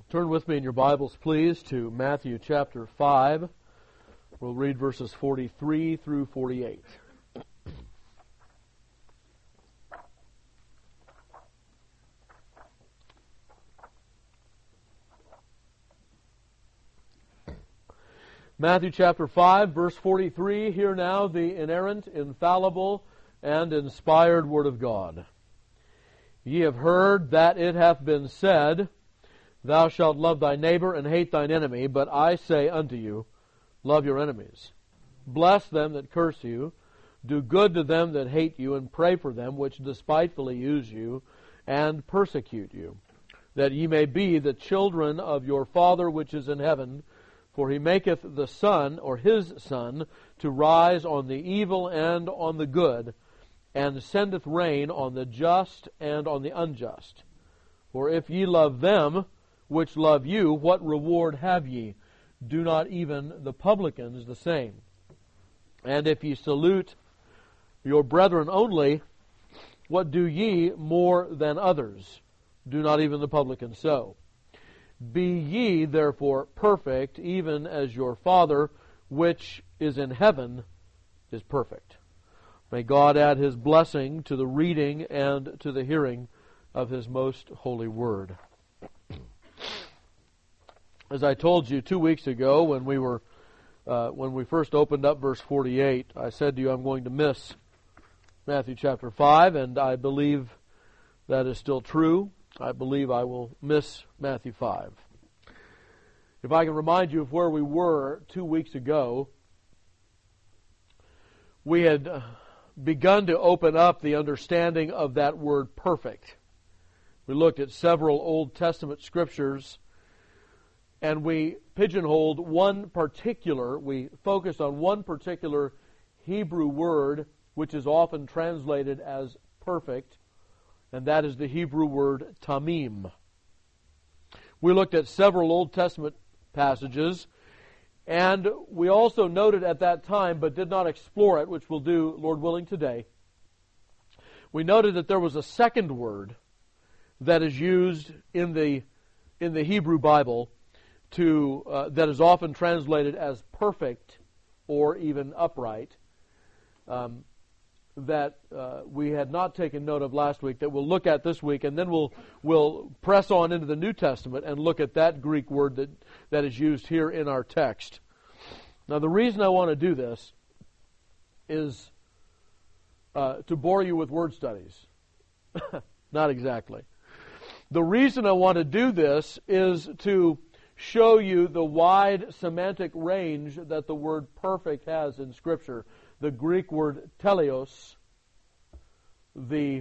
Turn with me in your Bibles, please, to Matthew chapter 5. We'll read verses 43 through 48. Matthew chapter 5, verse 43. Hear now the inerrant, infallible, and inspired Word of God. Ye have heard that it hath been said, Thou shalt love thy neighbor and hate thine enemy. But I say unto you, love your enemies. Bless them that curse you. Do good to them that hate you, and pray for them which despitefully use you and persecute you, that ye may be the children of your Father which is in heaven. For he maketh the sun, or his sun, to rise on the evil and on the good, and sendeth rain on the just and on the unjust. For if ye love them which love you, what reward have ye? Do not even the publicans the same? And if ye salute your brethren only, what do ye more than others? Do not even the publicans so? Be ye therefore perfect, even as your Father which is in heaven is perfect. May God add His blessing to the reading and to the hearing of His most holy word. As I told you 2 weeks ago when we first opened up verse 48, I said to you I'm going to miss Matthew chapter 5, and I believe that is still true. I believe I will miss Matthew 5. If I can remind you of where we were 2 weeks ago, we had begun to open up the understanding of that word perfect. We looked at several Old Testament scriptures, and we pigeonholed we focused on one particular Hebrew word, which is often translated as perfect, and that is the Hebrew word tamim. We looked at several Old Testament passages, and we also noted at that time, but did not explore it, which we'll do, Lord willing, today. We noted that there was a second word that is used in the Hebrew Bible that is often translated as perfect or even upright. That we had not taken note of last week, that we'll look at this week, and then we'll press on into the New Testament and look at that Greek word that is used here in our text. Now, the reason I want to do this is to bore you with word studies. Not exactly. The reason I want to do this is to show you the wide semantic range that the word perfect has in Scripture. The Greek word teleos, the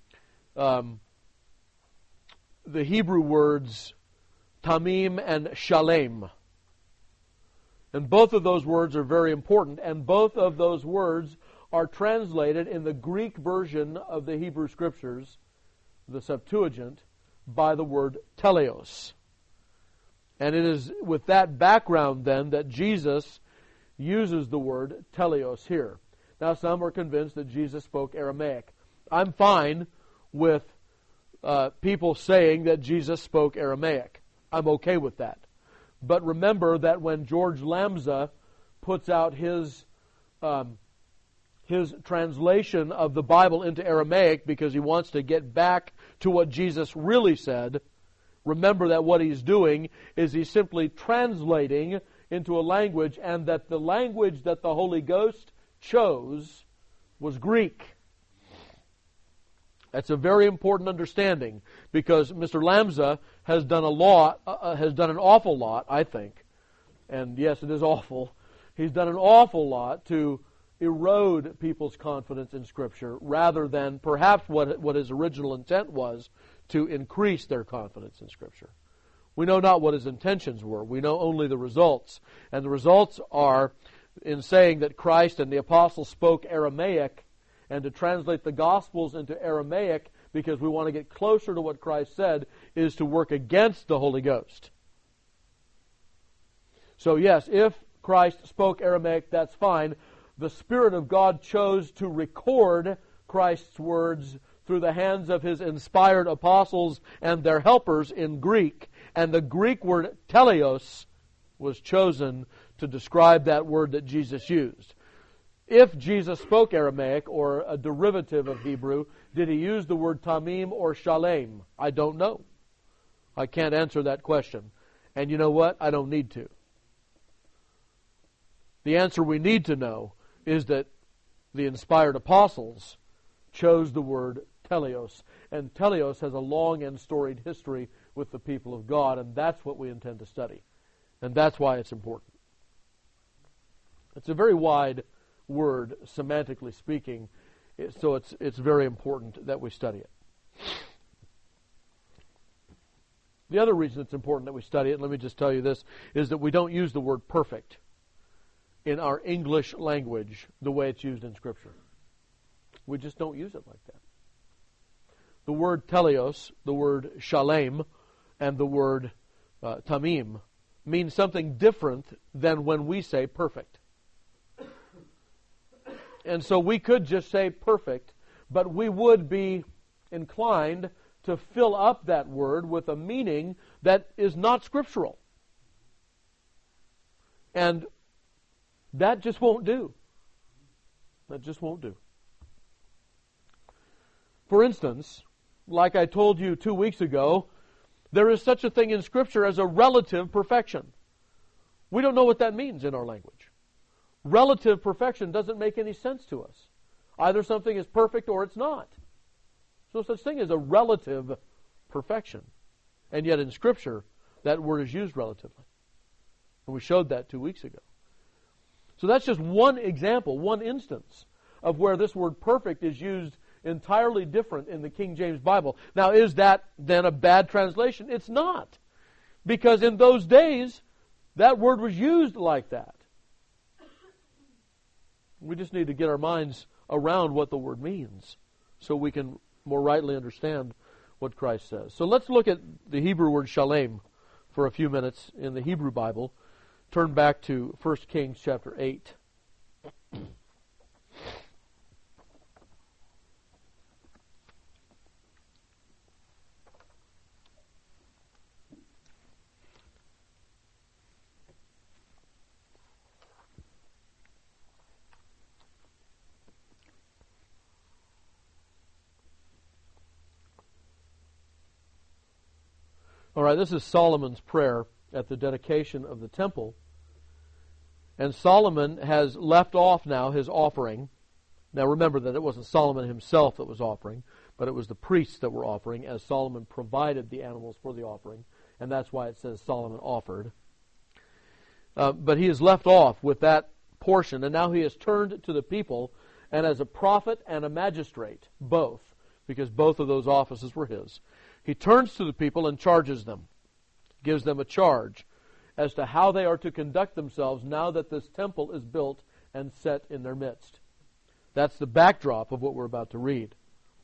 Hebrew words tamim and shalem. And both of those words are very important, and both of those words are translated in the Greek version of the Hebrew Scriptures, the Septuagint, by the word teleos. And it is with that background then that Jesus uses the word teleos here. Now, some are convinced that Jesus spoke Aramaic. I'm fine with people saying that Jesus spoke Aramaic. I'm okay with that. But remember that when George Lambza puts out his translation of the Bible into Aramaic because he wants to get back to what Jesus really said, remember that what he's doing is he's simply translating into a language, and that the language that the Holy Ghost chose was Greek. That's a very important understanding, because Mr. Lambza has done an awful lot, I think, and yes, it is awful. He's done an awful lot to erode people's confidence in Scripture, rather than perhaps what his original intent was, to increase their confidence in Scripture. We know not what his intentions were. We know only the results. And the results are in saying that Christ and the apostles spoke Aramaic, and to translate the Gospels into Aramaic because we want to get closer to what Christ said is to work against the Holy Ghost. So yes, if Christ spoke Aramaic, that's fine. The Spirit of God chose to record Christ's words through the hands of His inspired apostles and their helpers in Greek. And the Greek word teleos was chosen to describe that word that Jesus used. If Jesus spoke Aramaic or a derivative of Hebrew, did he use the word tamim or shalem? I don't know. I can't answer that question. And you know what? I don't need to. The answer we need to know is that the inspired apostles chose the word teleos. And teleos has a long and storied history with the people of God, and that's what we intend to study. And that's why it's important. It's a very wide word, semantically speaking, so it's very important that we study it. The other reason it's important that we study it, let me just tell you this, is that we don't use the word perfect in our English language the way it's used in Scripture. We just don't use it like that. The word teleos, the word shalem, and the word tamim mean something different than when we say perfect. And so we could just say perfect, but we would be inclined to fill up that word with a meaning that is not scriptural. And that just won't do. That just won't do. For instance, like I told you 2 weeks ago, there is such a thing in Scripture as a relative perfection. We don't know what that means in our language. Relative perfection doesn't make any sense to us. Either something is perfect or it's not. No such thing as a relative perfection. And yet in Scripture, that word is used relatively. And we showed that 2 weeks ago. So that's just one example, one instance of where this word perfect is used entirely different in the King James Bible. Now, is that then a bad translation? It's not. Because in those days, that word was used like that. We just need to get our minds around what the word means so we can more rightly understand what Christ says. So let's look at the Hebrew word shalem for a few minutes in the Hebrew Bible. Turn back to 1 Kings chapter 8. All right, this is Solomon's prayer at the dedication of the temple. And Solomon has left off now his offering. Now remember that it wasn't Solomon himself that was offering, but it was the priests that were offering, as Solomon provided the animals for the offering. And that's why it says Solomon offered. But he has left off with that portion, and now he has turned to the people, and as a prophet and a magistrate, both, because both of those offices were his, he turns to the people and charges them, gives them a charge as to how they are to conduct themselves now that this temple is built and set in their midst. That's the backdrop of what we're about to read.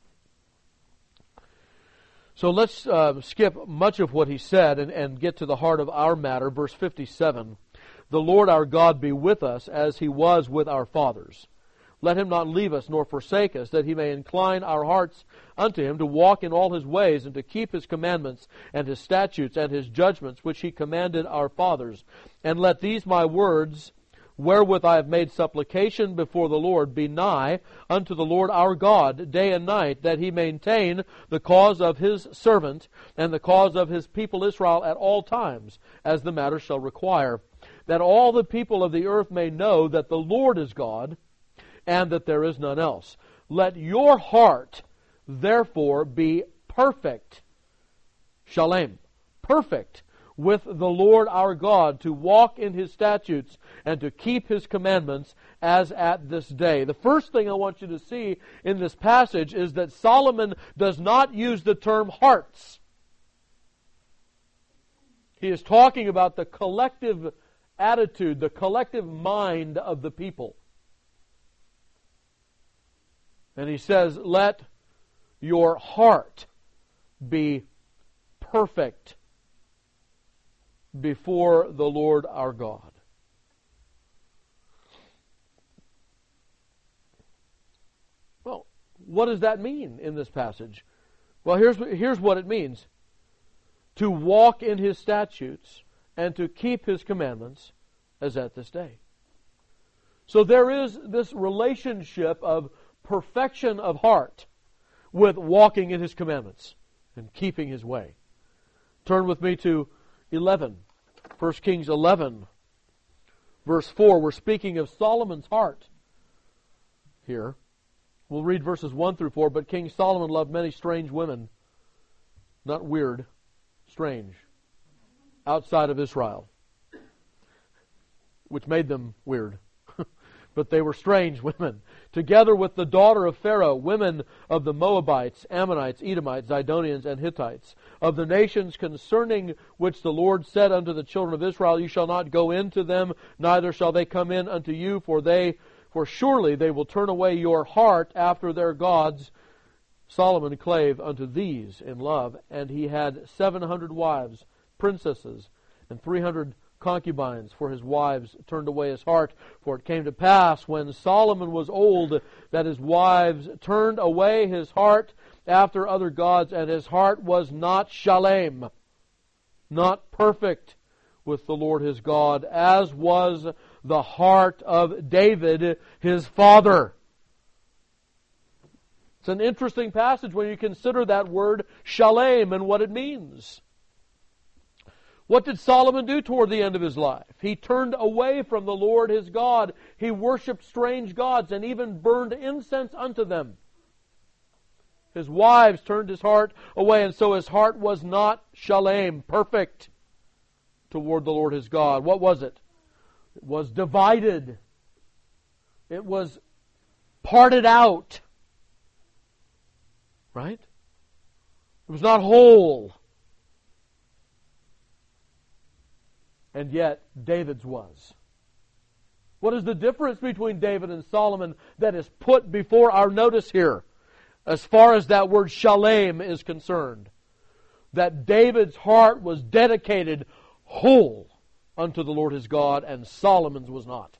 So let's skip much of what he said and get to the heart of our matter. Verse 57, "The Lord our God be with us as he was with our fathers. Let him not leave us nor forsake us, that he may incline our hearts unto him to walk in all his ways and to keep his commandments and his statutes and his judgments, which he commanded our fathers. And let these my words, wherewith I have made supplication before the Lord, be nigh unto the Lord our God day and night, that he maintain the cause of his servant and the cause of his people Israel at all times, as the matter shall require, that all the people of the earth may know that the Lord is God, and that there is none else. Let your heart, therefore, be perfect," shalem, perfect, "with the Lord our God, to walk in his statutes and to keep his commandments as at this day." The first thing I want you to see in this passage is that Solomon does not use the term hearts. He is talking about the collective attitude, the collective mind of the people. And he says, let your heart be perfect before the Lord our God. Well, what does that mean in this passage? Well, here's what it means. to walk in His statutes and to keep His commandments as at this day. So there is this relationship of perfection of heart with walking in His commandments and keeping His way. Turn with me to 11. 1 Kings 11, verse 4. We're speaking of Solomon's heart here. We'll read verses 1 through 4. But King Solomon loved many strange women. Not weird, strange. Outside of Israel. Which made them weird. But they were strange women. Together with the daughter of Pharaoh, women of the Moabites, Ammonites, Edomites, Zidonians, and Hittites, of the nations concerning which the Lord said unto the children of Israel, You shall not go into them, neither shall they come in unto you, for surely they will turn away your heart after their gods. Solomon clave unto these in love, and he had 700 wives, princesses, and 300 concubines, for his wives turned away his heart. For it came to pass, when Solomon was old, that his wives turned away his heart after other gods, and his heart was not shalem, not perfect with the Lord his God, as was the heart of David his father. It's an interesting passage when you consider that word shalem and what it means. What did Solomon do toward the end of his life? He turned away from the Lord his God. He worshipped strange gods and even burned incense unto them. His wives turned his heart away, and so his heart was not shalem, perfect, toward the Lord his God. What was it? It was divided. It was parted out. Right? It was not whole. And yet, David's was. What is the difference between David and Solomon that is put before our notice here, as far as that word shalem is concerned? That David's heart was dedicated whole unto the Lord his God, and Solomon's was not.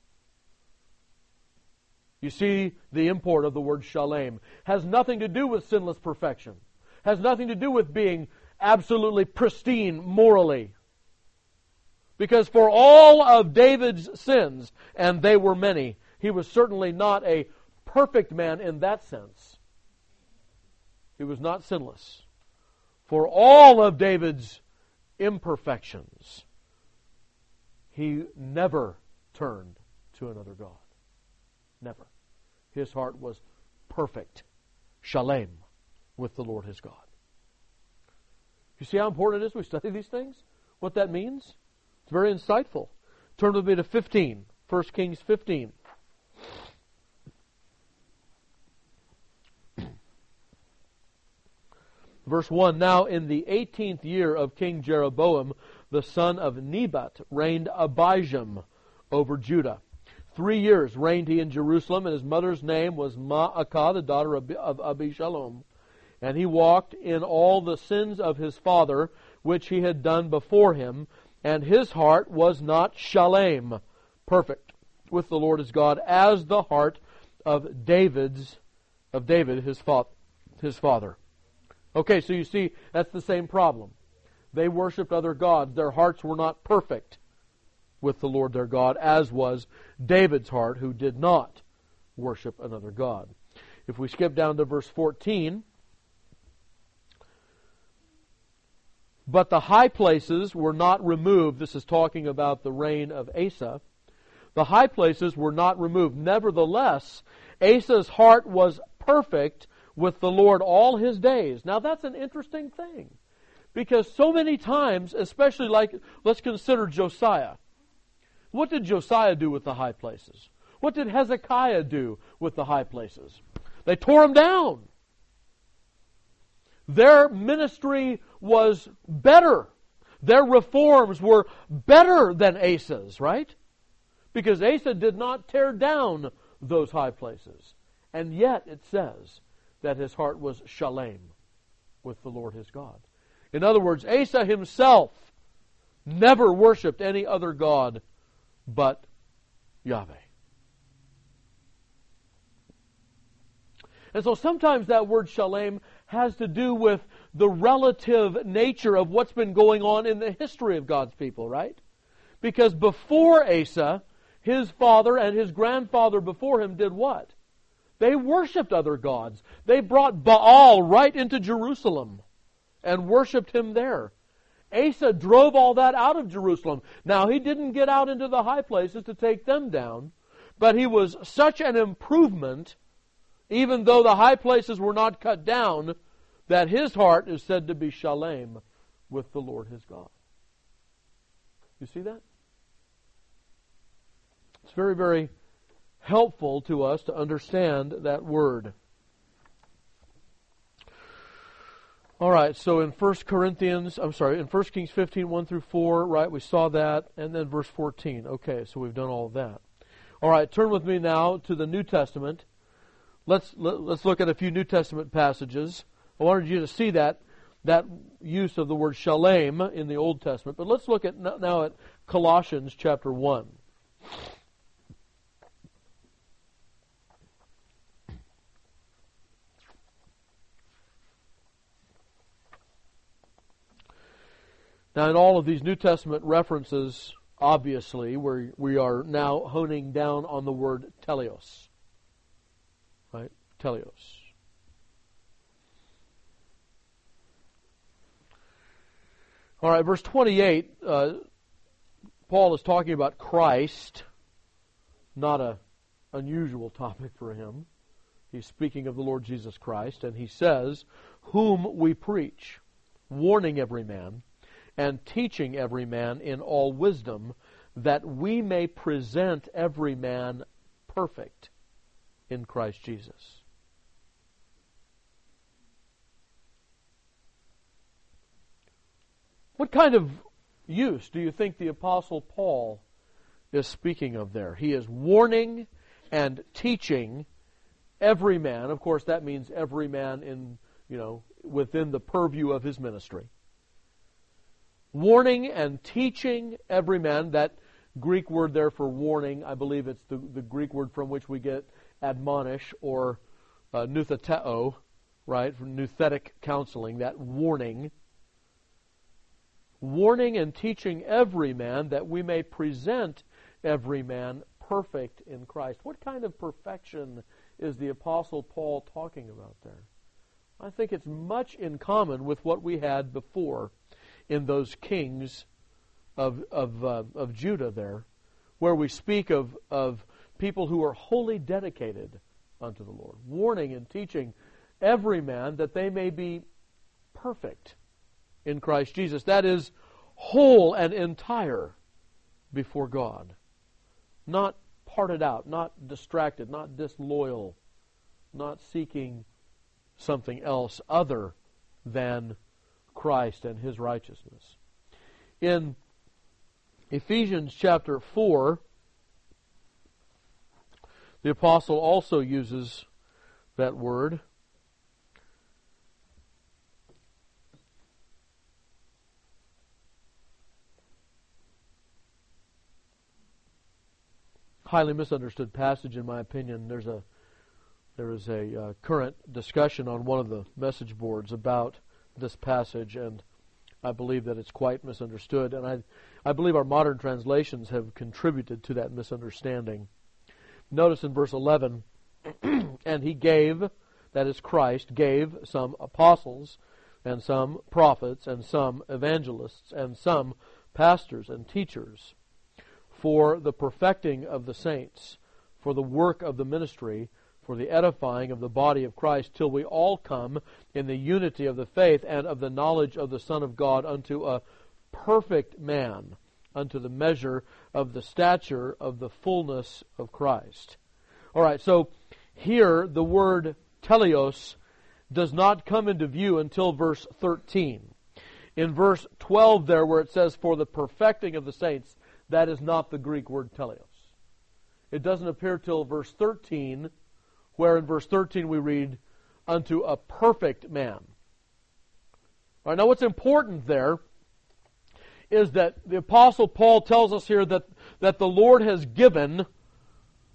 You see the import of the word shalem. Has nothing to do with sinless perfection. Has nothing to do with being absolutely pristine morally. Because for all of David's sins, and they were many, he was certainly not a perfect man in that sense. He was not sinless. For all of David's imperfections, he never turned to another God. Never. His heart was perfect, shalem, with the Lord his God. You see how important it is we study these things? What that means? It's very insightful. Turn with me to 15. 1 Kings 15. Verse 1, Now in the 18th year of King Jeroboam, the son of Nebat, reigned Abijam over Judah. 3 years reigned he in Jerusalem, and his mother's name was Maacah, the daughter of Abishalom. And he walked in all the sins of his father, which he had done before him, and his heart was not shalem, perfect, with the Lord his God, as the heart of David his father. Okay, so you see, that's the same problem. They worshipped other gods. Their hearts were not perfect with the Lord their God, as was David's heart, who did not worship another god. If we skip down to verse 14, but the high places were not removed. This is talking about the reign of Asa. The high places were not removed. Nevertheless, Asa's heart was perfect with the Lord all his days. Now that's an interesting thing, because so many times, especially let's consider Josiah. What did Josiah do with the high places? What did Hezekiah do with the high places? They tore them down. Their ministry was better. Their reforms were better than Asa's, right? Because Asa did not tear down those high places. And yet it says that his heart was shalem with the Lord his God. In other words, Asa himself never worshipped any other god but Yahweh. And so sometimes that word shalem has to do with the relative nature of what's been going on in the history of God's people, right? Because before Asa, his father and his grandfather before him did what? They worshipped other gods. They brought Baal right into Jerusalem and worshipped him there. Asa drove all that out of Jerusalem. Now, he didn't get out into the high places to take them down, but he was such an improvement, even though the high places were not cut down, that his heart is said to be shalem with the Lord his God. You see that? It's very, very helpful to us to understand that word. All right, so in 1 Kings 15, 1 through 4, right, we saw that, and then verse 14. Okay, so we've done all of that. All right, turn with me now to the New Testament. Let's look at a few New Testament passages. I wanted you to see that use of the word shalem in the Old Testament. But let's look at now at Colossians chapter 1. Now, in all of these New Testament references, obviously, we are now honing down on the word teleos. Right? Teleos. All right, verse 28, Paul is talking about Christ, not an unusual topic for him. He's speaking of the Lord Jesus Christ, and he says, whom we preach, warning every man, and teaching every man in all wisdom, that we may present every man perfect in Christ Jesus. What kind of use do you think the Apostle Paul is speaking of there? He is warning and teaching every man. Of course, that means every man in, within the purview of his ministry. Warning and teaching every man. That Greek word there for warning, I believe it's the Greek word from which we get admonish or nutheteo, right? From nuthetic counseling, that warning. Warning and teaching every man that we may present every man perfect in Christ. What kind of perfection is the Apostle Paul talking about there? I think it's much in common with what we had before in those kings of Judah there, where we speak of people who are wholly dedicated unto the Lord, warning and teaching every man that they may be perfect in Christ Jesus. That is, whole and entire before God. Not parted out, not distracted, not disloyal, not seeking something else other than Christ and His righteousness. In Ephesians chapter 4, the apostle also uses that word. Highly misunderstood passage, in my opinion. There is a current discussion on one of the message boards about this passage, and I believe that it's quite misunderstood, and I believe our modern translations have contributed to that misunderstanding. Notice in verse 11, and He gave, that is Christ, gave some apostles, and some prophets, and some evangelists, and some pastors and teachers, for the perfecting of the saints, for the work of the ministry, for the edifying of the body of Christ, till we all come in the unity of the faith and of the knowledge of the Son of God, unto a perfect man, unto the measure of the stature of the fullness of Christ. All right, so here the word teleos does not come into view until verse 13. In verse 12 there, where it says, for the perfecting of the saints, that is not the Greek word teleos. It doesn't appear till verse 13, where in verse 13 we read, unto a perfect man. All right, now what's important there is that the Apostle Paul tells us here that the Lord has given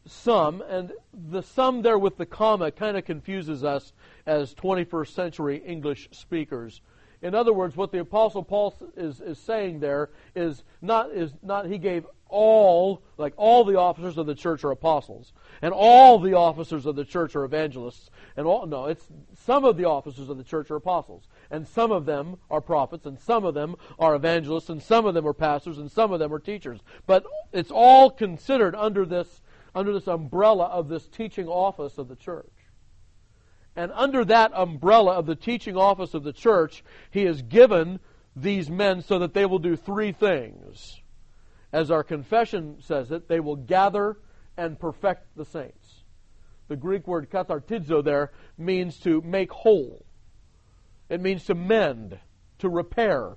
some, and the some there with the comma kind of confuses us as 21st century English speakers. In other words, what the Apostle Paul is saying there is not he gave all the officers of the church are apostles, and all the officers of the church are evangelists, and it's some of the officers of the church are apostles, and some of them are prophets, and some of them are evangelists, and some of them are pastors, and some of them are teachers. But it's all considered under this umbrella of this teaching office of the church. And under that umbrella of the teaching office of the church, he has given these men so that they will do three things. As our confession says it, they will gather and perfect the saints. The Greek word kathartizo there means to make whole. It means to mend, to repair,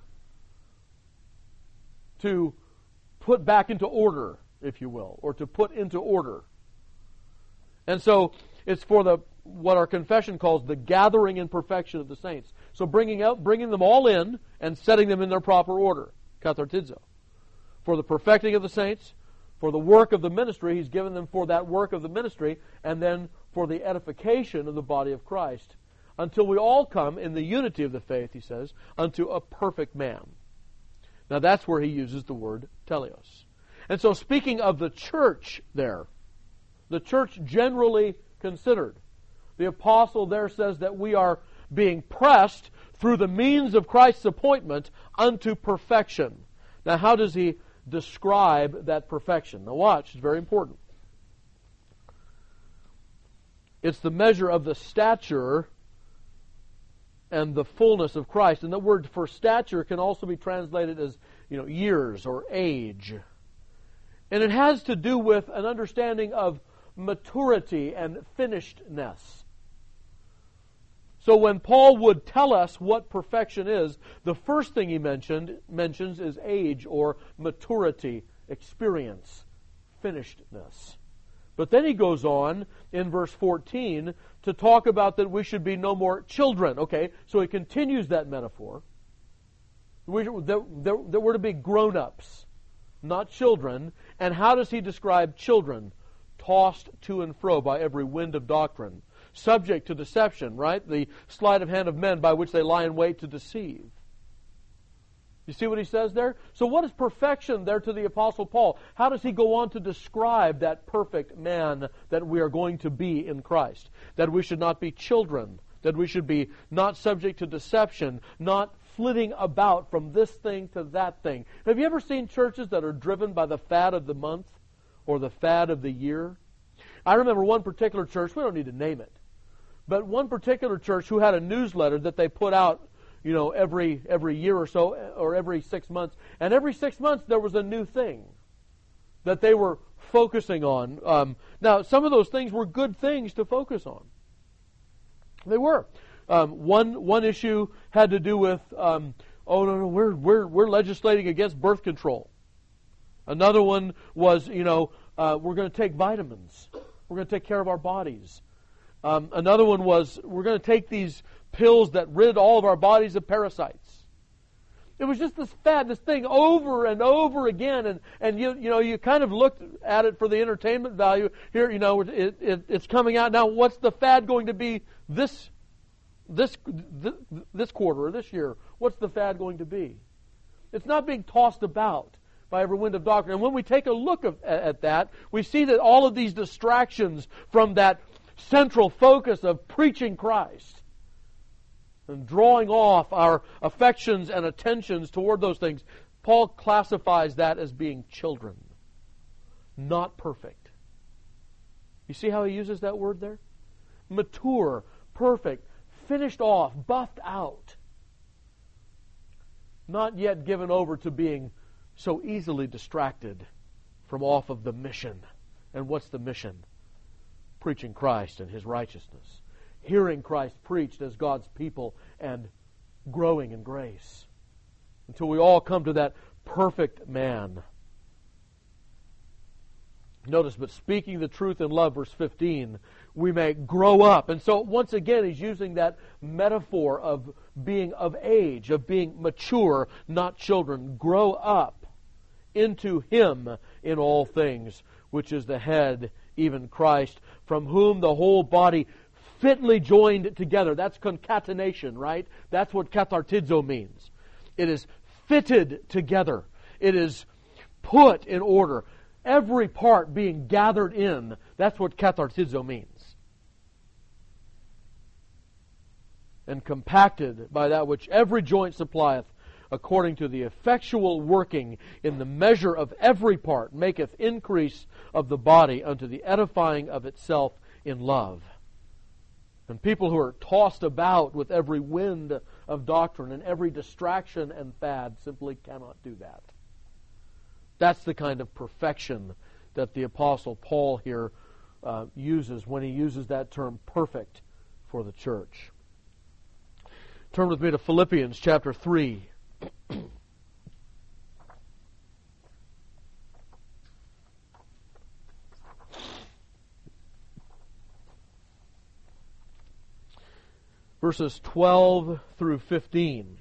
to put back into order, if you will, or to put into order. And so it's for what our confession calls the gathering and perfection of the saints. So bringing them all in and setting them in their proper order, kathartizo. For the perfecting of the saints, for the work of the ministry, he's given them for that work of the ministry, and then for the edification of the body of Christ, until we all come in the unity of the faith, he says, unto a perfect man. Now that's where he uses the word teleos. And so speaking of the church there, the church generally considered, the apostle there says that we are being pressed through the means of Christ's appointment unto perfection. Now how does he describe that perfection? Now watch, it's very important. It's the measure of the stature and the fullness of Christ. And the word for stature can also be translated as, years or age. And it has to do with an understanding of maturity and finishedness. So when Paul would tell us what perfection is, the first thing he mentions is age or maturity, experience, finishedness. But then he goes on in verse 14 to talk about that we should be no more children. Okay, so he continues that metaphor. That we're to be grown-ups, not children. And how does he describe children? Tossed to and fro by every wind of doctrine, subject to deception, right? The sleight of hand of men by which they lie in wait to deceive. You see what he says there? So what is perfection there to the Apostle Paul? How does he go on to describe that perfect man that we are going to be in Christ? That we should not be children, that we should be not subject to deception, not flitting about from this thing to that thing. Have you ever seen churches that are driven by the fad of the month or the fad of the year? I remember one particular church, we don't need to name it, but one particular church who had a newsletter that they put out, every year or so, or every 6 months. And every 6 months there was a new thing that they were focusing on. Now, some of those things were good things to focus on. They were. One issue had to do with, we're legislating against birth control. Another one was, we're going to take vitamins. We're going to take care of our bodies. Another one was, we're going to take these pills that rid all of our bodies of parasites. It was just this fad, this thing over and over again, and you kind of looked at it for the entertainment value. Here, it's coming out now. What's the fad going to be this quarter or this year? What's the fad going to be? It's not being tossed about by every wind of doctrine. And when we take a look at that, we see that all of these distractions from that central focus of preaching Christ and drawing off our affections and attentions toward those things, Paul classifies that as being children, not perfect. You see how he uses that word there? Mature, perfect, finished off, buffed out, not yet given over to being so easily distracted from off of the mission. And what's the mission? Preaching Christ and His righteousness. Hearing Christ preached as God's people and growing in grace. Until we all come to that perfect man. Notice, but speaking the truth in love, verse 15, we may grow up. And so once again, he's using that metaphor of being of age, of being mature, not children. Grow up into Him in all things, which is the head, even Christ, from whom the whole body fitly joined together. That's concatenation, right? That's what kathartizo means. It is fitted together. It is put in order. Every part being gathered in. That's what kathartizo means. And compacted by that which every joint supplieth, according to the effectual working in the measure of every part, maketh increase of the body unto the edifying of itself in love. And people who are tossed about with every wind of doctrine and every distraction and fad simply cannot do that. That's the kind of perfection that the Apostle Paul here uses when he uses that term perfect for the church. Turn with me to Philippians chapter 3. Verses 12 through 15.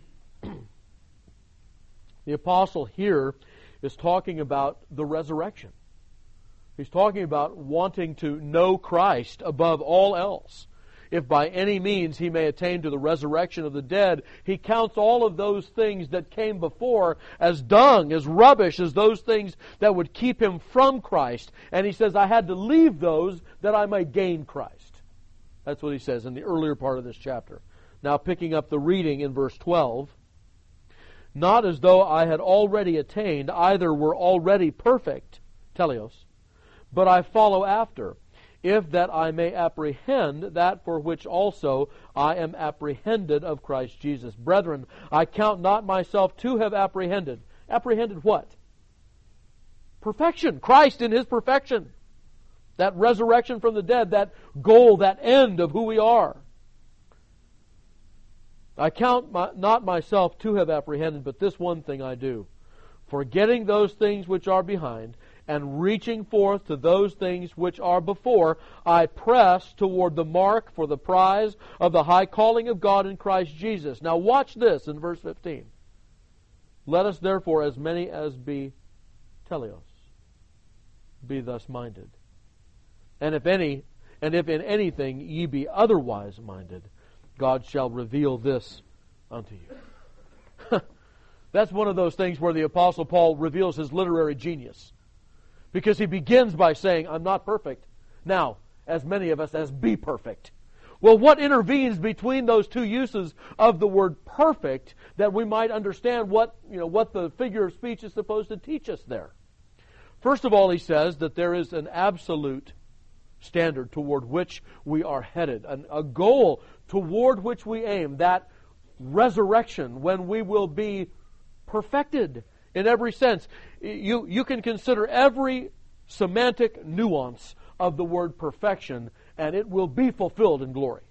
The apostle here is talking about the resurrection. He's talking about wanting to know Christ above all else. If by any means he may attain to the resurrection of the dead, he counts all of those things that came before as dung, as rubbish, as those things that would keep him from Christ. And he says, I had to leave those that I might gain Christ. That's what he says in the earlier part of this chapter. Now picking up the reading in verse 12. Not as though I had already attained, either were already perfect, teleos, but I follow after, if that I may apprehend that for which also I am apprehended of Christ Jesus. Brethren, I count not myself to have apprehended. Apprehended what? Perfection. Christ in His perfection. That resurrection from the dead, that goal, that end of who we are. I count not myself to have apprehended, but this one thing I do, forgetting those things which are behind, and reaching forth to those things which are before, I press toward the mark for the prize of the high calling of God in Christ Jesus. Now watch this in verse 15. Let us therefore, as many as be teleos, be thus minded. And if in anything ye be otherwise minded, God shall reveal this unto you. That's one of those things where the Apostle Paul reveals his literary genius. Because he begins by saying, I'm not perfect. Now, as many of us as be perfect. Well, what intervenes between those two uses of the word perfect that we might understand what the figure of speech is supposed to teach us there? First of all, he says that there is an absolute standard toward which we are headed, a goal toward which we aim, that resurrection when we will be perfected in every sense. You can consider every semantic nuance of the word perfection, and it will be fulfilled in glory.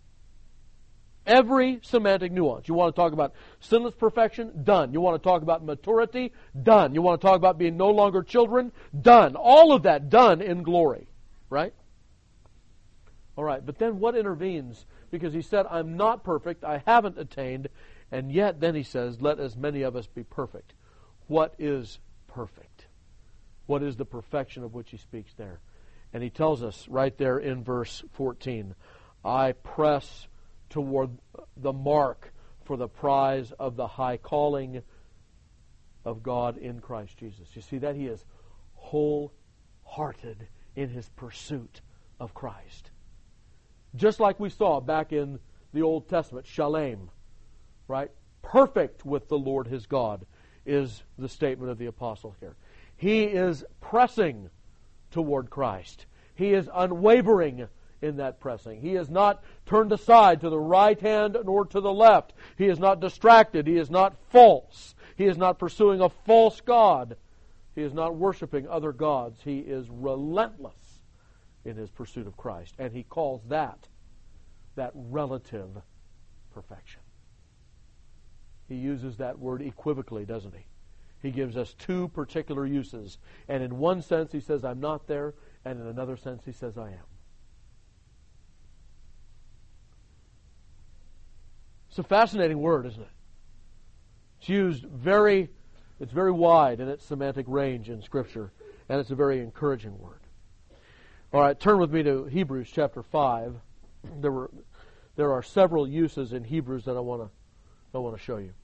Every semantic nuance. You want to talk about sinless perfection? Done. You want to talk about maturity? Done. You want to talk about being no longer children? Done. All of that done in glory. Right? All right, but then what intervenes? Because he said, I'm not perfect, I haven't attained, and yet then he says, let as many of us be perfect. What is perfect? What is the perfection of which he speaks there? And he tells us right there in verse 14, I press toward the mark for the prize of the high calling of God in Christ Jesus. You see that? He is wholehearted in his pursuit of Christ. Just like we saw back in the Old Testament, shalem, right? Perfect with the Lord his God is the statement of the apostle here. He is pressing toward Christ. He is unwavering in that pressing. He is not turned aside to the right hand nor to the left. He is not distracted. He is not false. He is not pursuing a false god. He is not worshiping other gods. He is relentless in his pursuit of Christ. And he calls that relative perfection. He uses that word equivocally, doesn't he? He gives us two particular uses. And in one sense he says, I'm not there. And in another sense he says, I am. It's a fascinating word, isn't it? It's used it's very wide in its semantic range in Scripture. And it's a very encouraging word. All right, turn with me to Hebrews chapter 5. There are several uses in Hebrews that I want to show you.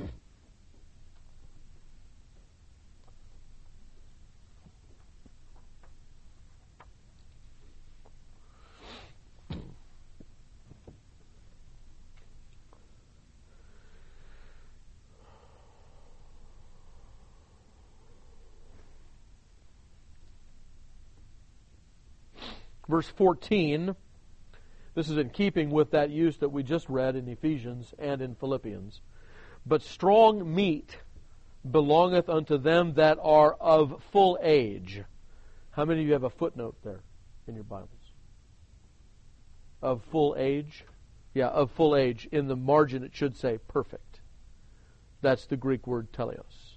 Verse 14, this is in keeping with that use that we just read in Ephesians and in Philippians. But strong meat belongeth unto them that are of full age. How many of you have a footnote there in your Bibles? Of full age? Yeah, of full age. In the margin it should say perfect. That's the Greek word teleos.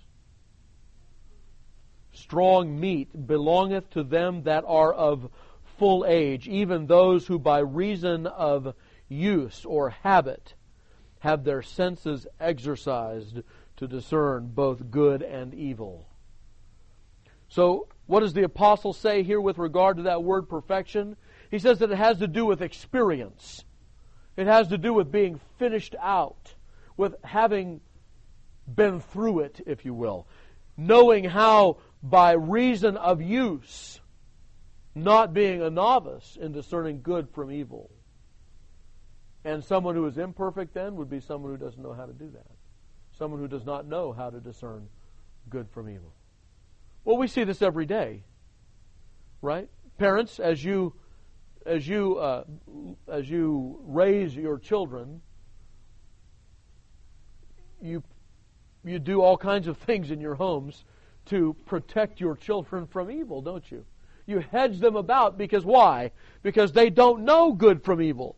Strong meat belongeth to them that are of full age, even those who by reason of use or habit have their senses exercised to discern both good and evil. So, what does the apostle say here with regard to that word perfection? He says that it has to do with experience. It has to do with being finished out, with having been through it, if you will. Knowing how, by reason of use, not being a novice in discerning good from evil. And someone who is imperfect then would be someone who doesn't know how to do that. Someone who does not know how to discern good from evil. Well, we see this every day, right? Parents, as you raise your children, you do all kinds of things in your homes to protect your children from evil, don't you? You hedge them about because why? Because they don't know good from evil.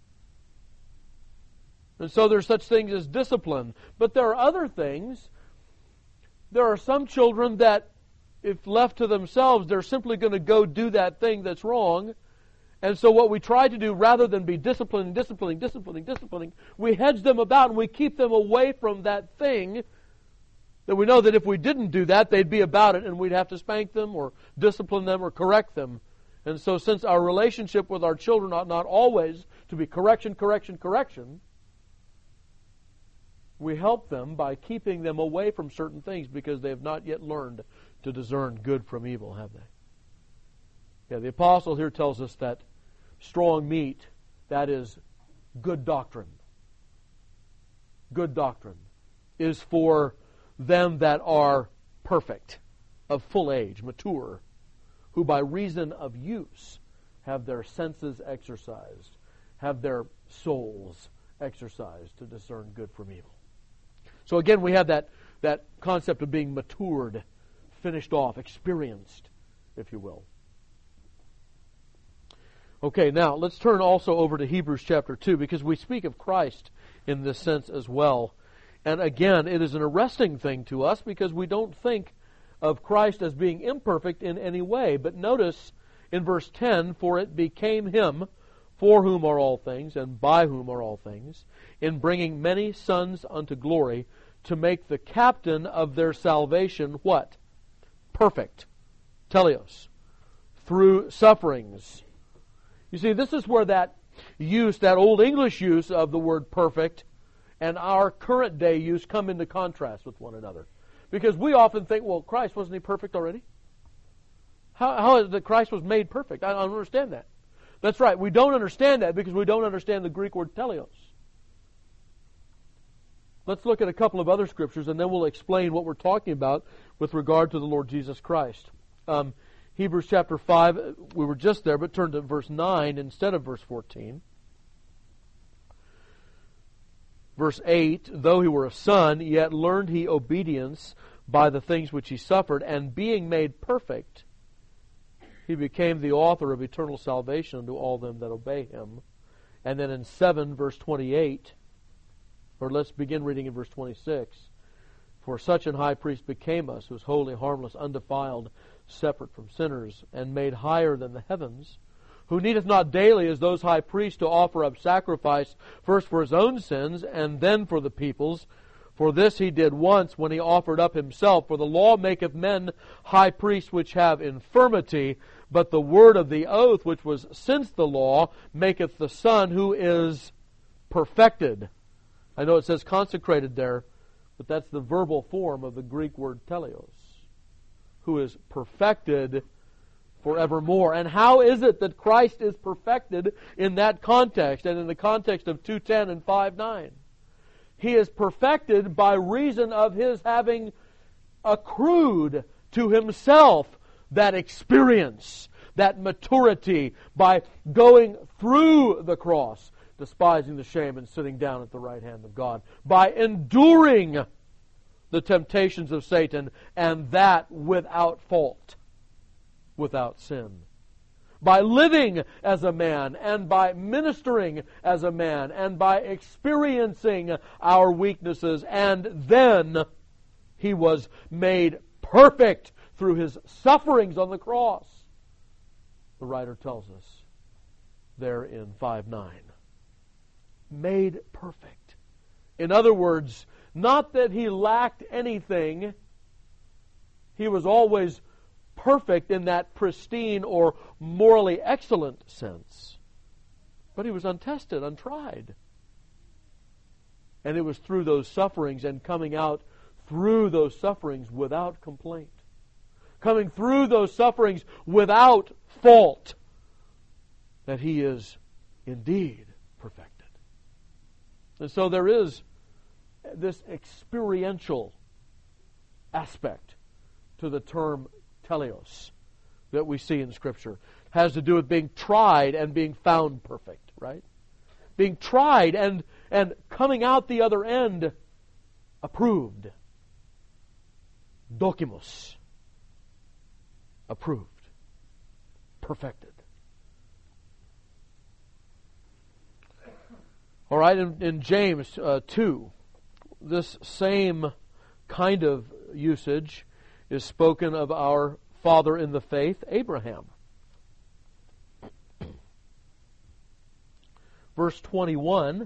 And so there's such things as discipline. But there are other things. There are some children that, if left to themselves, they're simply going to go do that thing that's wrong. And so what we try to do, rather than be disciplining, we hedge them about and we keep them away from that thing that we know that if we didn't do that, they'd be about it and we'd have to spank them or discipline them or correct them. And so since our relationship with our children ought not always to be correction, we help them by keeping them away from certain things because they have not yet learned to discern good from evil, have they? Yeah, the apostle here tells us that strong meat, that is good doctrine, is for them that are perfect, of full age, mature, who by reason of use have their senses exercised, have their souls exercised to discern good from evil. So again, we have that concept of being matured, finished off, experienced, if you will. Okay, now let's turn also over to Hebrews chapter 2, because we speak of Christ in this sense as well. And again, it is an arresting thing to us because we don't think of Christ as being imperfect in any way. But notice in verse 10, for it became Him, for whom are all things, and by whom are all things, in bringing many sons unto glory, to make the captain of their salvation what? Perfect. Teleos. Through sufferings. You see, this is where that use, that Old English use of the word perfect, and our current day use come into contrast with one another. Because we often think, well, Christ, wasn't He perfect already? How is it that Christ was made perfect? I don't understand that. That's right, we don't understand that because we don't understand the Greek word teleos. Let's look at a couple of other scriptures and then we'll explain what we're talking about with regard to the Lord Jesus Christ. Hebrews chapter 5, we were just there, but turn to verse 9 instead of verse 14. Verse 8, though he were a son, yet learned he obedience by the things which he suffered, and being made perfect, he became the author of eternal salvation unto all them that obey him. And then in 7, verse 28, or let's begin reading in verse 26, for such an high priest became us, who is holy, harmless, undefiled, separate from sinners, and made higher than the heavens, who needeth not daily as those high priests to offer up sacrifice, first for his own sins, and then for the people's. For this he did once when he offered up himself. For the law maketh men high priests which have infirmity, But the word of the oath, which was since the law, maketh the Son who is perfected. I know it says consecrated there, but that's the verbal form of the Greek word teleos. Who is perfected forevermore. And how is it that Christ is perfected in that context and in the context of 2:10 and 5:9? He is perfected by reason of His having accrued to Himself that experience, that maturity, by going through the cross, despising the shame and sitting down at the right hand of God, by enduring the temptations of Satan, and that without fault, without sin. By living as a man, and by ministering as a man, and by experiencing our weaknesses, and then He was made perfect through His sufferings on the cross. The writer tells us there in 5:9. Made perfect. In other words, not that He lacked anything. He was always perfect in that pristine or morally excellent sense. But He was untested, untried. And it was through those sufferings and coming out through those sufferings without complaint. Coming through those sufferings without fault, that He is indeed perfected. And so there is this experiential aspect to the term teleos that we see in Scripture. It has to do with being tried and being found perfect, right? Being tried and coming out the other end approved. Dokimos. Approved. Perfected. All right, in James 2, this same kind of usage is spoken of our father in the faith, Abraham. Verse 21,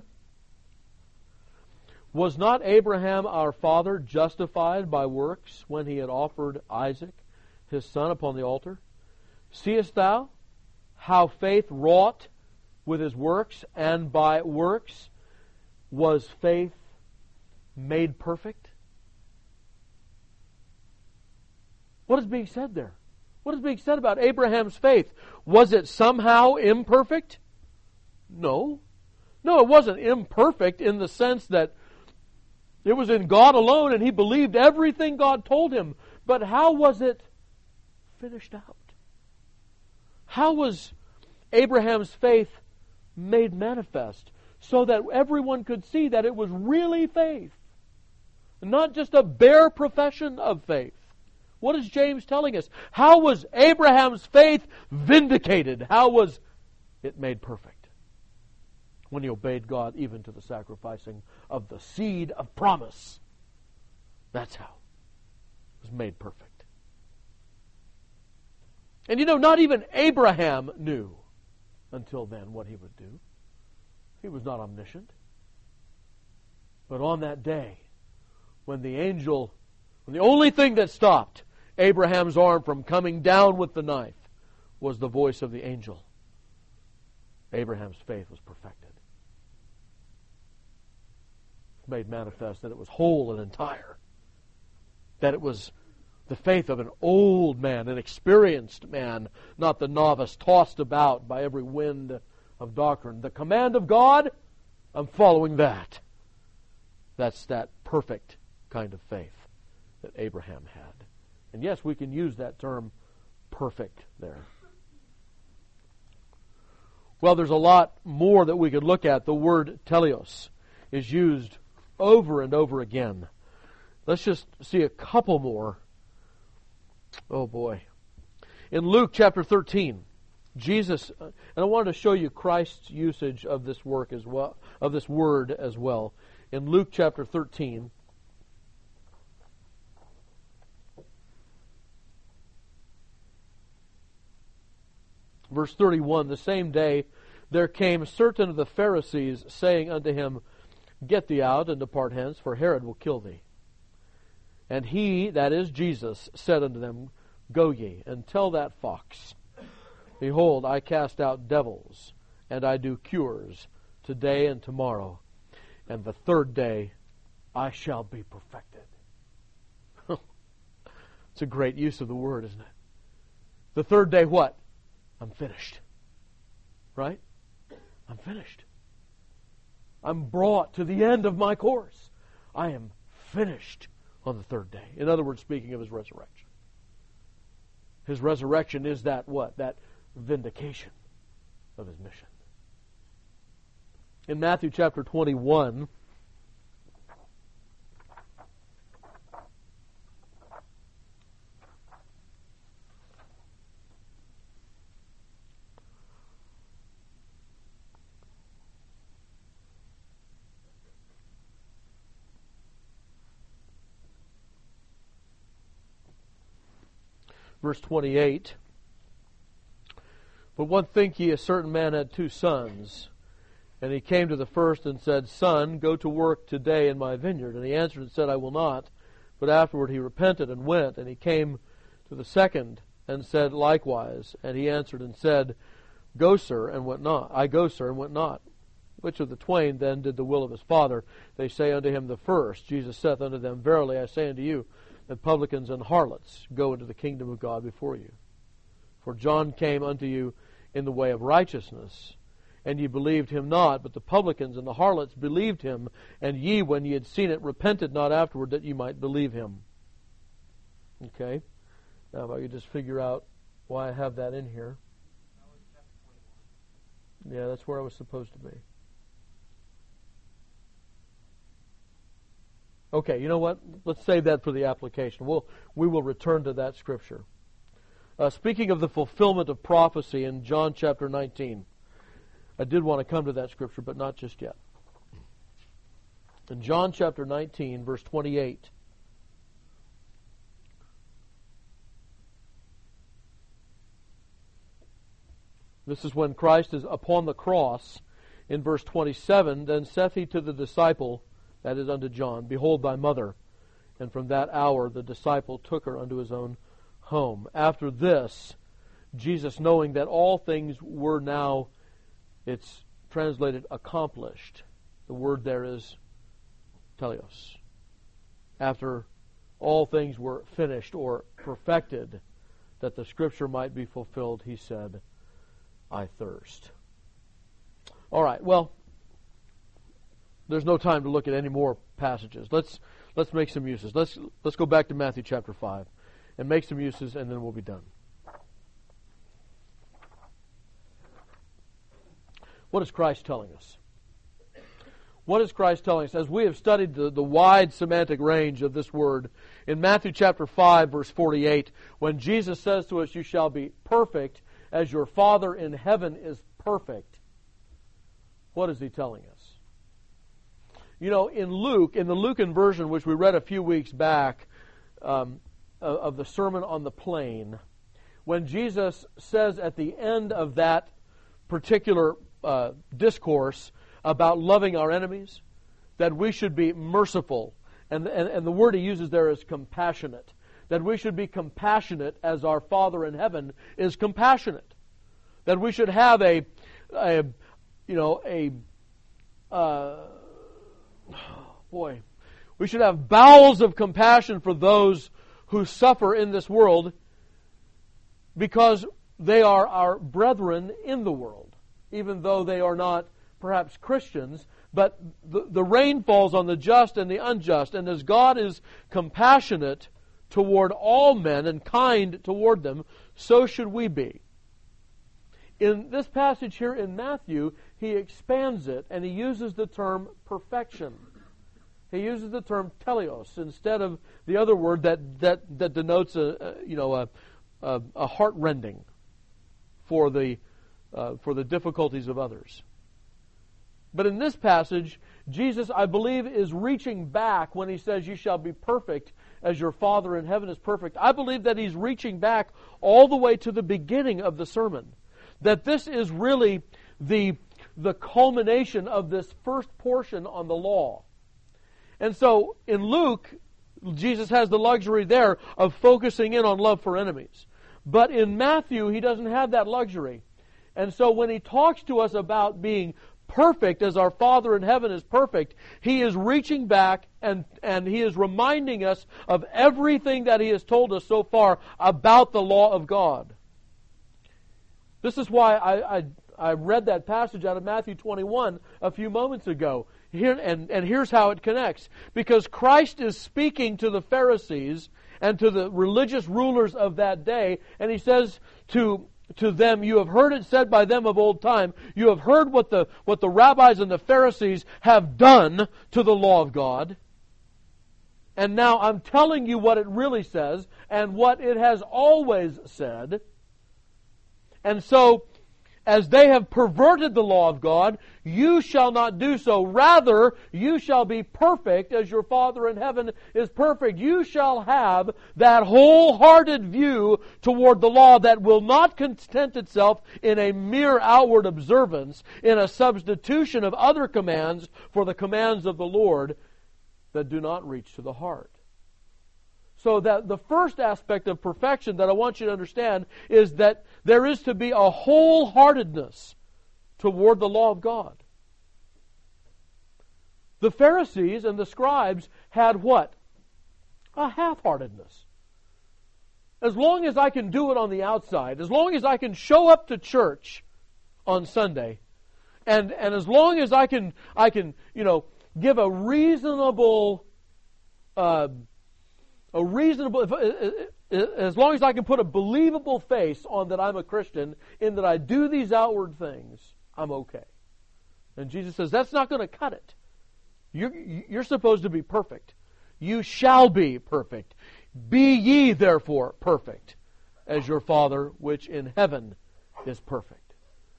was not Abraham our father justified by works when he had offered Isaac, his son, upon the altar? Seest thou how faith wrought with his works, and by works was faith made perfect? What is being said there? What is being said about Abraham's faith? Was it somehow imperfect? No. No, it wasn't imperfect in the sense that it was in God alone and he believed everything God told him. But how was it finished out? How was Abraham's faith made manifest so that everyone could see that it was really faith, not just a bare profession of faith? What is James telling us? How was Abraham's faith vindicated? How was it made perfect? When he obeyed God even to the sacrificing of the seed of promise. That's how it was made perfect. And not even Abraham knew until then what he would do. He was not omniscient. But on that day, when the only thing that stopped Abraham's arm from coming down with the knife was the voice of the angel, Abraham's faith was perfected. It made manifest that it was whole and entire. That it was the faith of an old man, an experienced man, not the novice tossed about by every wind of doctrine. The command of God, I'm following that. That's that perfect kind of faith that Abraham had. And yes, we can use that term perfect there. Well, there's a lot more that we could look at. The word teleos is used over and over again. Let's just see a couple more. Oh boy. In Luke chapter 13, Jesus, and I wanted to show you Christ's usage of this work as well, of this word as well. In Luke chapter 13, verse 31, the same day there came certain of the Pharisees, saying unto him, Get thee out, and depart hence, for Herod will kill thee. And he, that is Jesus, said unto them, Go ye, and tell that fox, Behold, I cast out devils, and I do cures today and tomorrow, and the third day I shall be perfected. It's a great use of the word, isn't it? The third day, what? I'm finished. Right? I'm finished. I'm brought to the end of my course. I am finished on the third day. In other words, speaking of His resurrection. His resurrection is that what? That vindication of His mission. In Matthew chapter 21, verse 28, but what think ye, a certain man had 2 sons, and he came to the first and said, Son, go to work today in my vineyard. And he answered and said, I will not. But afterward he repented and went. And he came to the second and said likewise. And he answered and said, Go, sir, and went not. I go, sir, and went not. Which of the twain then did the will of his father? They say unto him, the first. Jesus saith unto them, Verily I say unto you, that publicans and harlots go into the kingdom of God before you. For John came unto you in the way of righteousness, and ye believed him not, but the publicans and the harlots believed him, and ye, when ye had seen it, repented not afterward that ye might believe him. Okay? Now if I could just figure out why I have that in here. Yeah, that's where I was supposed to be. Okay, you know what? Let's save that for the application. We will return to that scripture. Speaking of the fulfillment of prophecy in John chapter 19, I did want to come to that scripture, but not just yet. In John chapter 19, verse 28, this is when Christ is upon the cross. In verse 27, then saith he to the disciple, that is unto John, Behold thy mother. And from that hour the disciple took her unto his own home. After this, Jesus, knowing that all things were now, it's translated accomplished. The word there is teleos. After all things were finished or perfected, that the scripture might be fulfilled, he said, I thirst. All right, well, there's no time to look at any more passages. Let's make some uses. Let's go back to Matthew chapter 5 and make some uses, and then we'll be done. What is Christ telling us? What is Christ telling us? As we have studied the wide semantic range of this word, in Matthew chapter 5, verse 48, when Jesus says to us, You shall be perfect as your Father in heaven is perfect, what is He telling us? You know, in the Lucan version, which we read a few weeks back, of the Sermon on the Plain, when Jesus says at the end of that particular discourse about loving our enemies, that we should be merciful, and the word he uses there is compassionate, that we should be compassionate as our Father in heaven is compassionate, that we should have we should have bowels of compassion for those who suffer in this world because they are our brethren in the world, even though they are not perhaps Christians, but the rain falls on the just and the unjust, and as God is compassionate toward all men and kind toward them, so should we be. In this passage here in Matthew, he expands it, and he uses the term perfection. He uses the term teleos instead of the other word that denotes a heart-rending for the difficulties of others. But in this passage, Jesus, I believe, is reaching back when he says, You shall be perfect as your Father in heaven is perfect. I believe that he's reaching back all the way to the beginning of the sermon. That this is really the culmination of this first portion on the law. And so in Luke, Jesus has the luxury there of focusing in on love for enemies. But in Matthew, he doesn't have that luxury. And so when he talks to us about being perfect as our Father in heaven is perfect, he is reaching back and he is reminding us of everything that he has told us so far about the law of God. This is why I read that passage out of Matthew 21 a few moments ago. Here, and here's how it connects. Because Christ is speaking to the Pharisees and to the religious rulers of that day, and he says to them, you have heard it said by them of old time, you have heard what the rabbis and the Pharisees have done to the law of God. And now I'm telling you what it really says and what it has always said. And so, as they have perverted the law of God, you shall not do so. Rather, you shall be perfect as your Father in heaven is perfect. You shall have that wholehearted view toward the law that will not content itself in a mere outward observance, in a substitution of other commands for the commands of the Lord that do not reach to the heart. So that the first aspect of perfection that I want you to understand is that there is to be a wholeheartedness toward the law of God. The Pharisees and the scribes had what? A half-heartedness. As long as I can do it on the outside, as long as I can show up to church on Sunday, and as long as I can give a reasonable as long as I can put a believable face on that I'm a Christian, in that I do these outward things, I'm okay. And Jesus says, that's not going to cut it. You're supposed to be perfect. You shall be perfect. Be ye therefore perfect, as your Father which in heaven is perfect.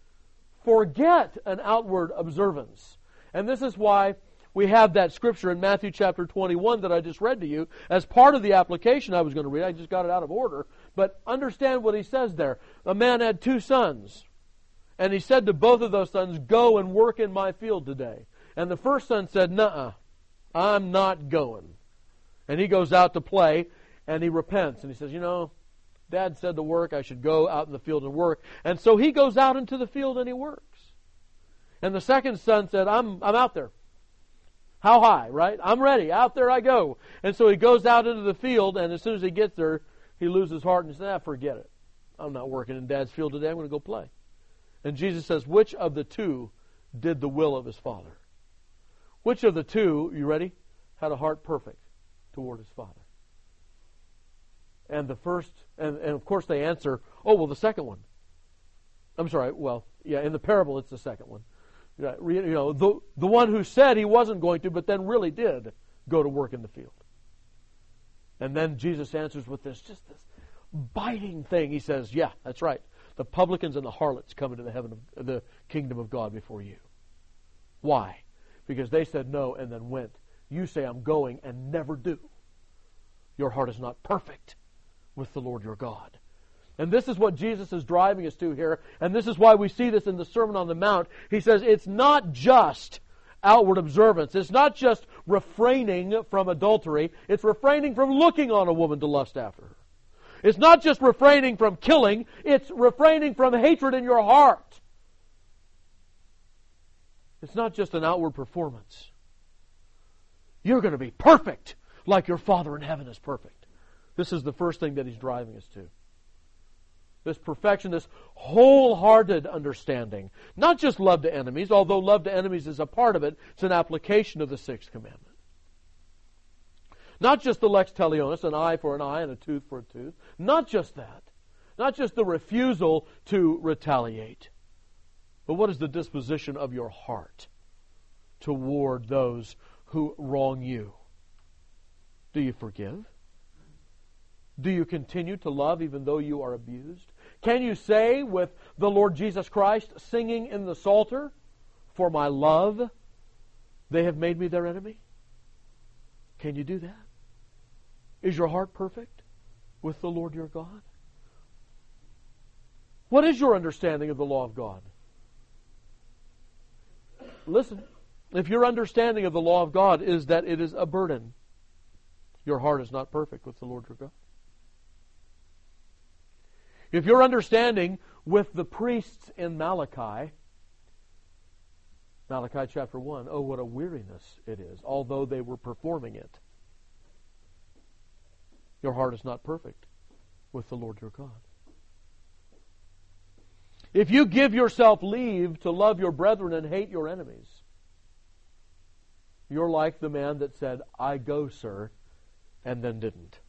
Forget an outward observance. And this is why we have that scripture in Matthew chapter 21 that I just read to you as part of the application I was going to read. I just got it out of order. But understand what he says there. A man had 2 sons. And he said to both of those sons, go and work in my field today. And the first son said, nuh-uh, I'm not going. And he goes out to play and he repents. And he says, Dad said to work, I should go out in the field and work. And so he goes out into the field and he works. And the second son said, I'm out there. How high, right? I'm ready. Out there I go. And so he goes out into the field, and as soon as he gets there, he loses heart and says, forget it. I'm not working in Dad's field today. I'm going to go play. And Jesus says, which of the 2 did the will of his Father? Which of the 2, you ready, had a heart perfect toward his Father? And the first, and of course they answer, the second one. I'm sorry, in the parable it's the second one. The one who said he wasn't going to, but then really did go to work in the field. And then Jesus answers with this biting thing. He says, yeah, that's right. The publicans and the harlots come into the kingdom of God before you. Why? Because they said no and then went. You say I'm going and never do. Your heart is not perfect with the Lord your God. And this is what Jesus is driving us to here. And this is why we see this in the Sermon on the Mount. He says it's not just outward observance. It's not just refraining from adultery. It's refraining from looking on a woman to lust after her. It's not just refraining from killing. It's refraining from hatred in your heart. It's not just an outward performance. You're going to be perfect like your Father in heaven is perfect. This is the first thing that he's driving us to. This perfection, this wholehearted understanding. Not just love to enemies, although love to enemies is a part of it. It's an application of the 6th commandment. Not just the lex talionis, an eye for an eye and a tooth for a tooth. Not just that. Not just the refusal to retaliate. But what is the disposition of your heart toward those who wrong you? Do you forgive? Do you continue to love even though you are abused? Can you say with the Lord Jesus Christ singing in the Psalter, for my love, they have made me their enemy? Can you do that? Is your heart perfect with the Lord your God? What is your understanding of the law of God? Listen, if your understanding of the law of God is that it is a burden, your heart is not perfect with the Lord your God. If you're understanding with the priests in Malachi chapter 1, oh, what a weariness it is, although they were performing it. Your heart is not perfect with the Lord your God. If you give yourself leave to love your brethren and hate your enemies, you're like the man that said, I go, sir, and then didn't.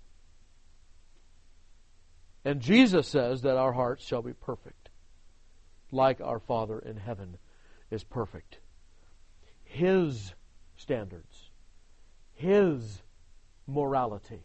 And Jesus says that our hearts shall be perfect, like our Father in heaven is perfect. His standards, His morality.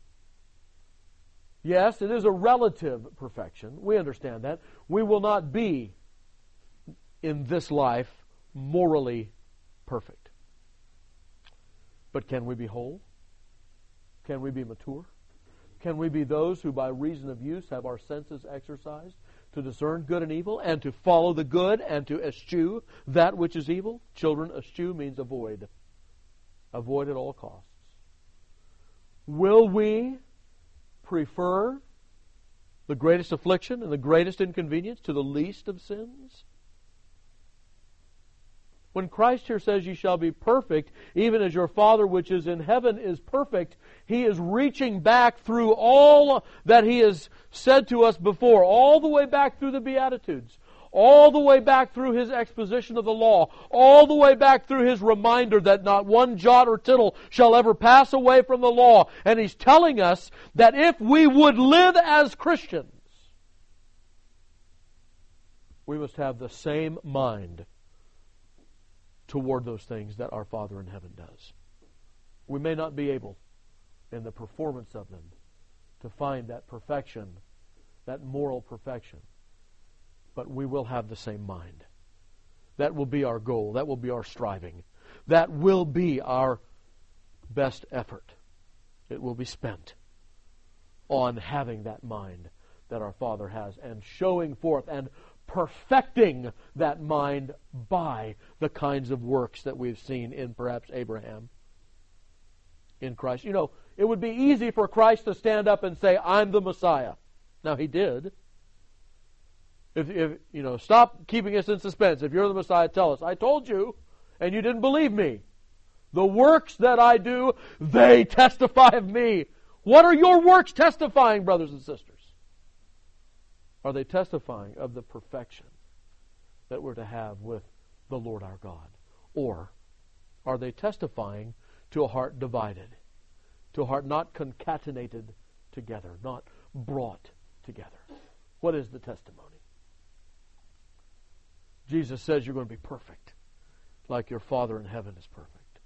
Yes, it is a relative perfection. We understand that. We will not be, in this life, morally perfect. But can we be whole? Can we be mature? Can we be those who by reason of use have our senses exercised to discern good and evil and to follow the good and to eschew that which is evil? Children, eschew means avoid. Avoid at all costs. Will we prefer the greatest affliction and the greatest inconvenience to the least of sins? When Christ here says, "You shall be perfect, even as your Father which is in heaven is perfect," He is reaching back through all that He has said to us before, all the way back through the Beatitudes, all the way back through His exposition of the law, all the way back through His reminder that not one jot or tittle shall ever pass away from the law. And He's telling us that if we would live as Christians, we must have the same mind toward those things that our Father in heaven does. We may not be able, in the performance of them, to find that perfection, that moral perfection, but we will have the same mind. That will be our goal. That will be our striving. That will be our best effort. It will be spent on having that mind that our Father has and showing forth and perfecting that mind by the kinds of works that we've seen in perhaps Abraham, in Christ. You know, it would be easy for Christ to stand up and say, "I'm the Messiah." Now, He did. If you know, stop keeping us in suspense. If you're the Messiah, tell us. I told you, and you didn't believe me. The works that I do, they testify of me. What are your works testifying, brothers and sisters? Are they testifying of the perfection that we're to have with the Lord our God? Or are they testifying to a heart divided, to a heart not concatenated together, not brought together? What is the testimony? Jesus says you're going to be perfect, like your Father in heaven is perfect.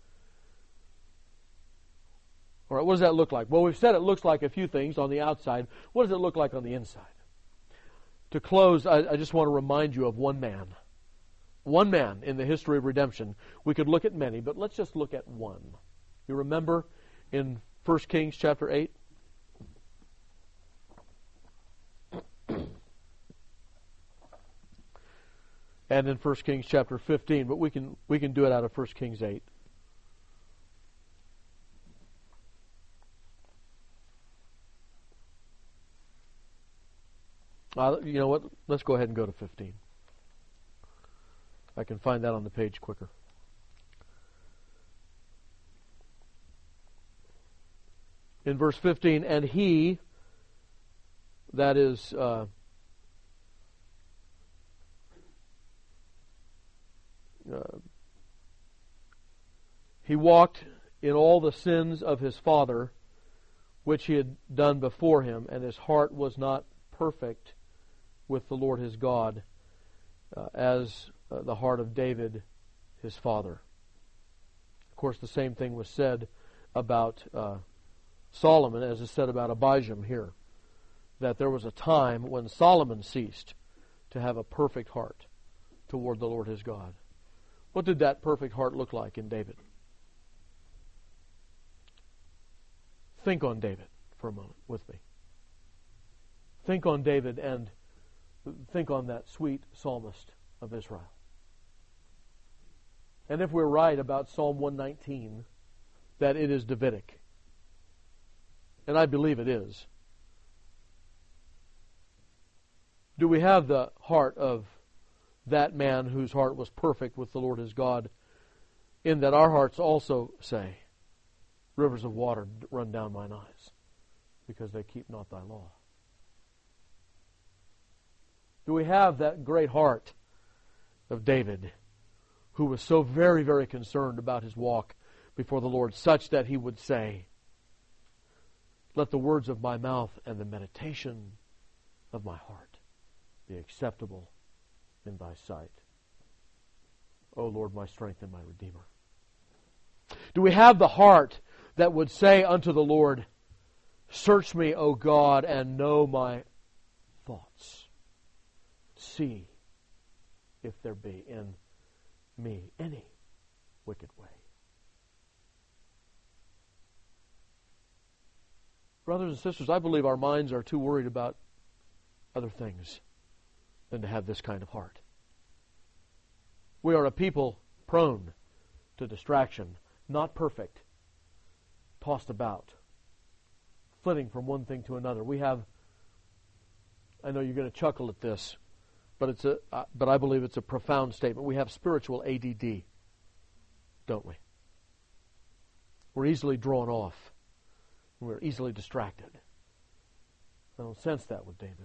All right, what does that look like? Well, we've said it looks like a few things on the outside. What does it look like on the inside? To close, I just want to remind you of one man. One man in the history of redemption. We could look at many, but let's just look at one. You remember in 1 Kings chapter 8? And in 1 Kings chapter 15, but we can do it out of 1 Kings 8. You know what? Let's go ahead and go to 15. I can find that on the page quicker. In verse 15, and he, that is, he walked in all the sins of his father, which he had done before him, and his heart was not perfect with the Lord his God, as the heart of David his father. Of course, the same thing was said about Solomon as is said about Abijam here, that there was a time when Solomon ceased to have a perfect heart toward the Lord his God. What did that perfect heart look like in David? Think on David for a moment with me. Think on David and think on that sweet psalmist of Israel. And if we're right about Psalm 119, that it is Davidic, and I believe it is, Do we have the heart of that man whose heart was perfect with the Lord his God, in that our hearts also say, rivers of water run down mine eyes, because they keep not thy law? Do we have that great heart of David, who was so very, very concerned about his walk before the Lord, such that he would say, let the words of my mouth and the meditation of my heart be acceptable in thy sight, O Lord, my strength and my Redeemer? Do we have the heart that would say unto the Lord, search me, O God, and know my thoughts. See if there be in me any wicked way. Brothers and sisters, I believe our minds are too worried about other things than to have this kind of heart. We are a people prone to distraction, not perfect, tossed about, flitting from one thing to another. We have, I know you're going to chuckle at this, but I believe it's a profound statement. We have spiritual ADD, don't we? We're easily drawn off. We're easily distracted. I don't sense that with David.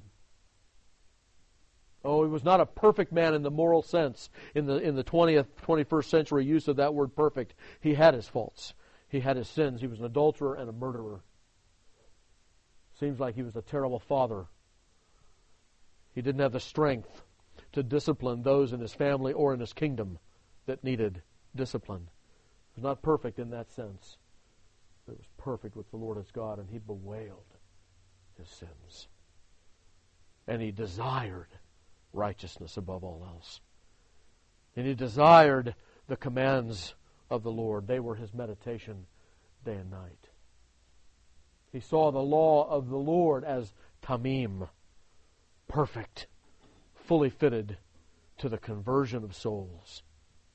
Oh, he was not a perfect man in the moral sense, in the 20th, 21st century use of that word perfect. He had his faults. He had his sins. He was an adulterer and a murderer. Seems like he was a terrible father. He didn't have the strength to discipline those in his family or in his kingdom that needed discipline. He was not perfect in that sense. But he was perfect with the Lord as God, and he bewailed his sins. And he desired righteousness above all else. And he desired the commands of the Lord. They were his meditation day and night. He saw the law of the Lord as tamim, perfect, fully fitted to the conversion of souls.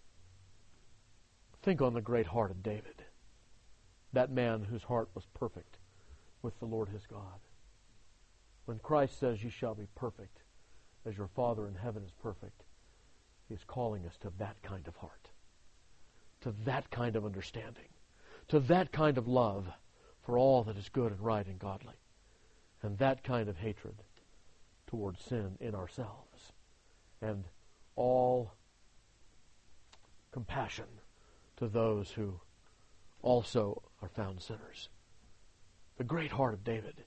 Think on the great heart of David, that man whose heart was perfect with the Lord his God. When Christ says, "You shall be perfect as your Father in heaven is perfect," he is calling us to that kind of heart, to that kind of understanding, to that kind of love for all that is good and right and godly, and that kind of hatred towards sin in ourselves, and all compassion to those who also are found sinners. The great heart of David.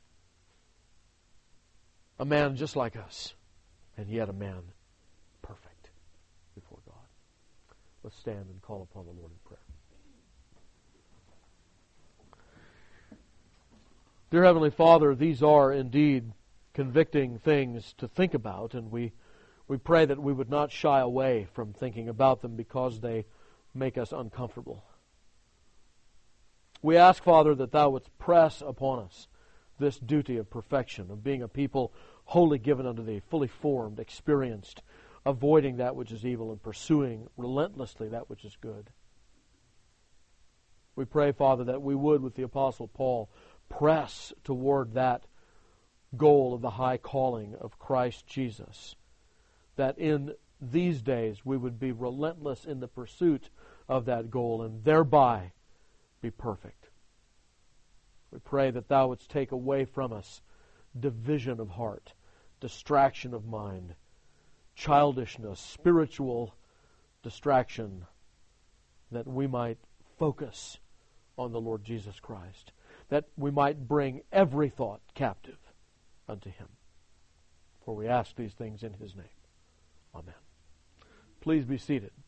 A man just like us, and yet a man perfect before God. Let's stand and call upon the Lord in prayer. Dear Heavenly Father, these are indeed convicting things to think about, and we pray that we would not shy away from thinking about them because they make us uncomfortable. We ask, Father, that Thou wouldst press upon us this duty of perfection, of being a people wholly given unto Thee, fully formed, experienced, avoiding that which is evil and pursuing relentlessly that which is good. We pray, Father, that we would, with the Apostle Paul, press toward that goal of the high calling of Christ Jesus, that in these days we would be relentless in the pursuit of that goal and thereby be perfect. We pray that Thou wouldst take away from us division of heart, distraction of mind, childishness, spiritual distraction, that we might focus on the Lord Jesus Christ, that we might bring every thought captive unto Him. For we ask these things in His name. Amen. Please be seated.